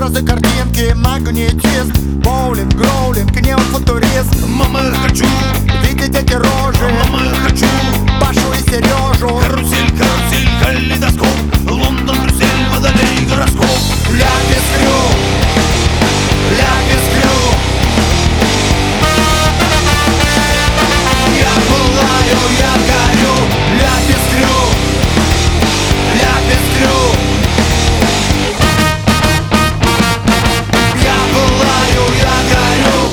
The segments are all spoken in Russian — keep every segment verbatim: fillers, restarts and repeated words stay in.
образы, картинки, магнетизм, боулинг, гроулинг, неофутуризм. Мама, я хочу видеть эти рожи, мама, я хочу Пашу и Сережу. карусель, карусель, калейдоскоп, Лондон, Брюссель, Водолей, гороскоп. Ляпис крю, ляпис крю. Я пылаю, я горю, ляпис крю, ляпис крю. Я пылаю, я горю.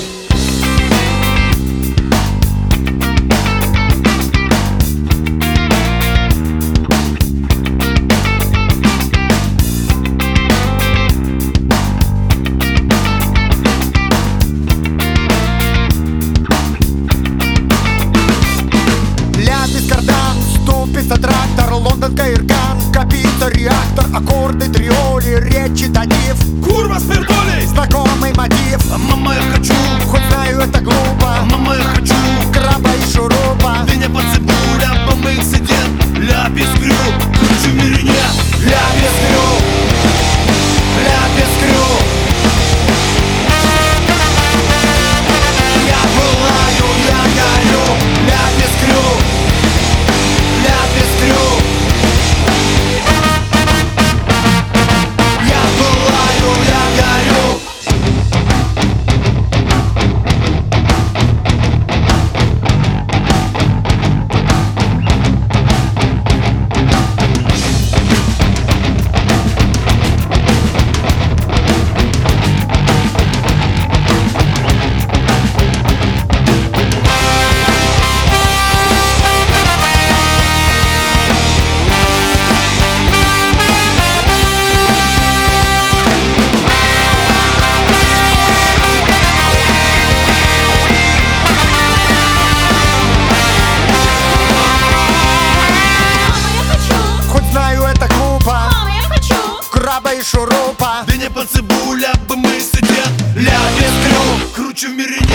Ляпис кардан, ступица трактор, лондонка ирган, копится реактор, аккорды, триоли, речи, тонив. Курва, спиртолей, Знакомый мотив, мама, я хочу хоть знаю это глупо, мама, я хочу краба и шурупа. дыня под цибуля, помых сидит, ляпис крю, круче в мире нет. Ляпис крю, ляпис крю. Я пылаю, я горю, ляпис крю, ляпис крю. Я пылаю, я горю. Хоть знаю это глупо, Мама, я хочу! краба и шурупа. Дыня под цибуля, помых сидит, ляпис крю, круче в мире